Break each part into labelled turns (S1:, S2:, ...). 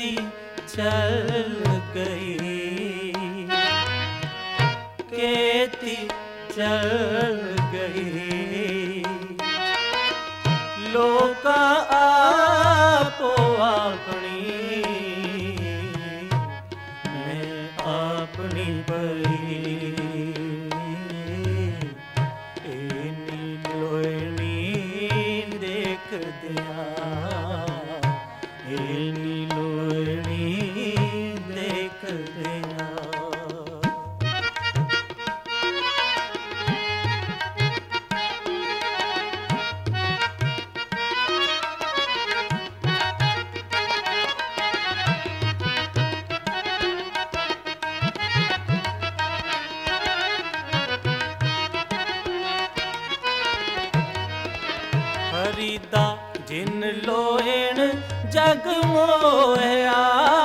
S1: केती चल गई, केती चल गई। लोका आपो अपनी, मैं अपनी पई। एनी लोयनी देख दिया, एनी लोयनी देख दिया। हरिदा जिन लोहण जग मोया,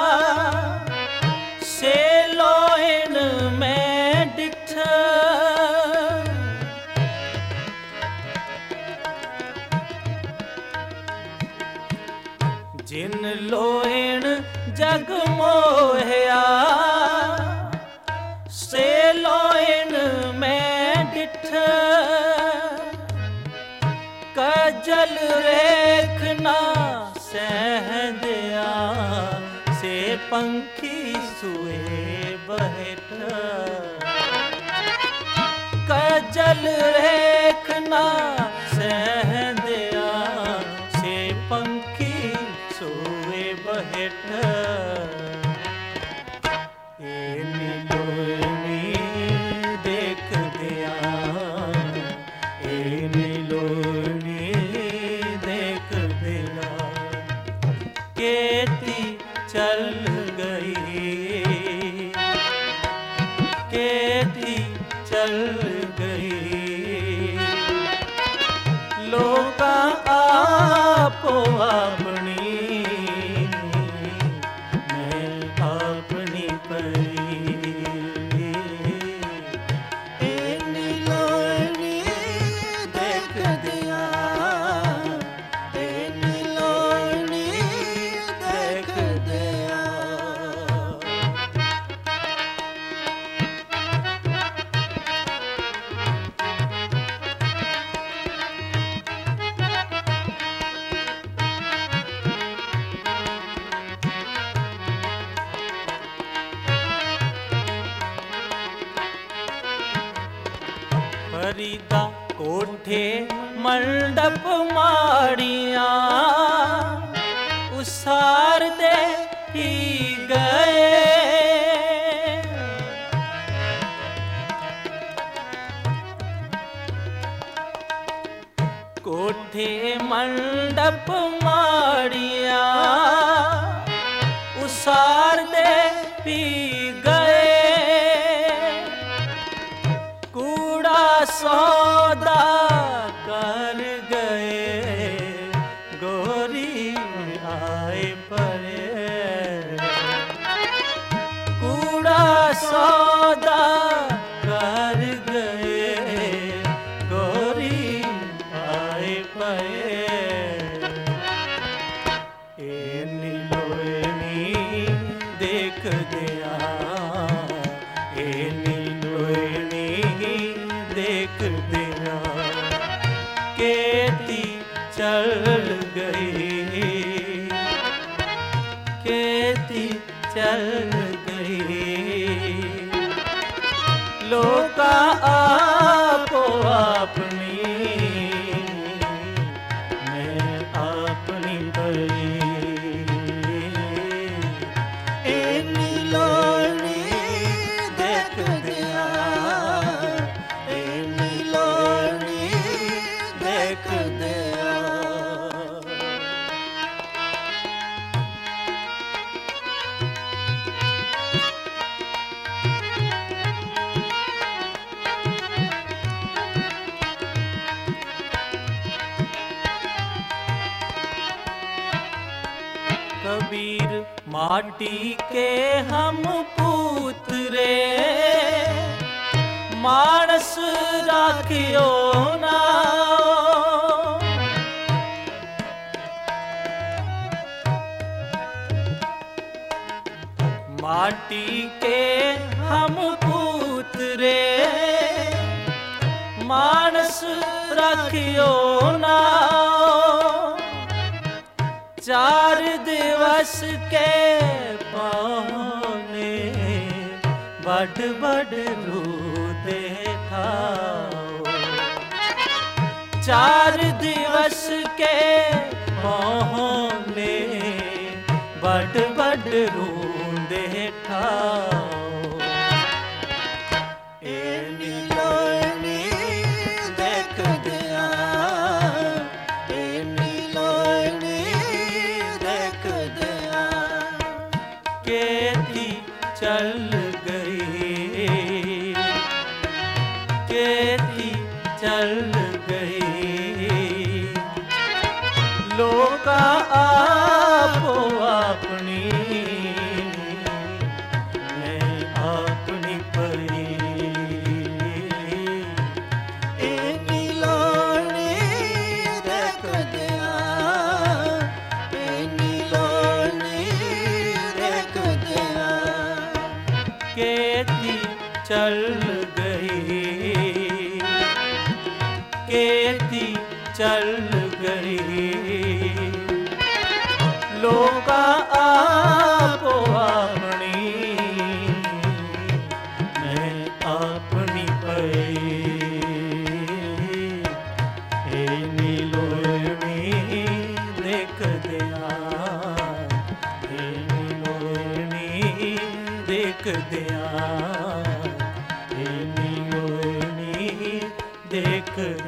S1: से लोहण मैं डिठ। जिन लोहण जग मोया, से लोहण मैं डिठ। कजल रेखना सहंदिया, से पंखी सुए बैठ। कजल रेखना सहंदिया, से पंखी सुए बैठ। एनी लोयनी देख दिया, एनी लोयनी देख दिया। केती चल गई, केती चल गई। लोका आपो अपनी, मैं अपनी पई। एनी लोयनी देख दिया, एनी लोयनी देख दिया। हरिदा कोठे मंडप माड़िया, उसार दे ही गए। कोठे मंडप माड़िया, उसार दे ही गए। कूड़ा सौदा कर गए, गोरी आए परे। कूड़ा सौदा कर गए, गोरी आए परे। एनी लोयनी देख दिया, एनी लोयनी देख दिया। केती चल गई, केती चल गई। लोका आपो अपनी, मैं अपनी पई। एनी लोयनी देख दिया, एनी लोयनी देख दिया। कबीर माटी के हम पूत रे, मानस राखियो ना। माटी के हम पूत रे। मानस रखियो ना चार दिवस के पाने, बड़ बड़ रूदे ठाओ। चार दिवस के पाने, बड़ बड़ रूदे ठाओ। चल गई, केती चल गई। लोका आपो अपनी, मैं अपनी पई। एनी लोनी देख दिया, एनी लोनी देख दिया। केती चल गई, केती चल गई। लोका आपो अपनी, मैं अपनी पई। एनी लोनी देख दिया, एनी लोनी देख दिया, एनी लोनी देख